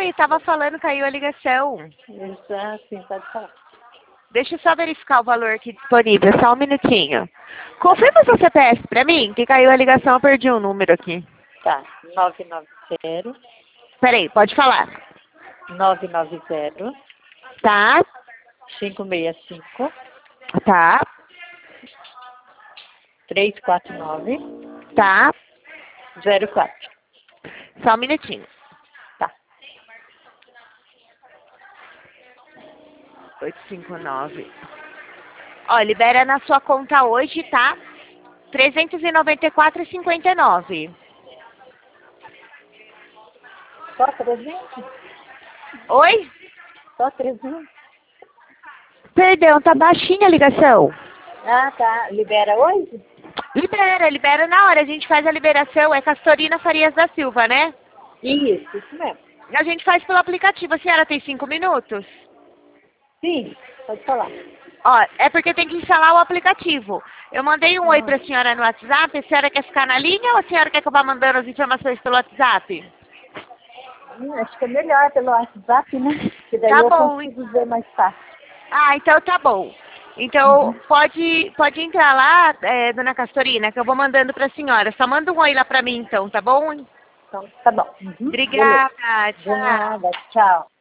Oi, tava falando, caiu a ligação. Exato, sim, pode falar. Deixa eu só verificar o valor aqui disponível, só um minutinho. Confirma seu CPF pra mim, que caiu a ligação, eu perdi um número aqui. Tá, 990 Peraí, pode falar. 990 Tá, 565 tá, 349 tá. 04. Só um minutinho. Tá. 859. Ó, libera na sua conta hoje, tá? 394,59. Só 300? Oi? Só 300? Perdão, tá baixinha a ligação. Ah, tá. Libera hoje? Libera na hora. A gente faz a liberação. É Castorina Farias da Silva, né? Isso mesmo. A gente faz pelo aplicativo. A senhora tem 5 minutos? Sim, pode falar. Ó, é porque tem que instalar o aplicativo. Eu mandei um oi pra senhora no WhatsApp. A senhora quer ficar na linha ou a senhora quer que eu vá mandando as informações pelo WhatsApp? Acho que é melhor pelo WhatsApp, né? Que daí Tá eu bom. consigo ver mais fácil. Ah, então tá bom. Então, pode entrar lá, dona Castorina, que eu vou mandando pra senhora. Só manda um oi lá pra mim, então, tá bom? Então, tá bom. Beleza. Obrigada. De Tchau. nada. Tchau.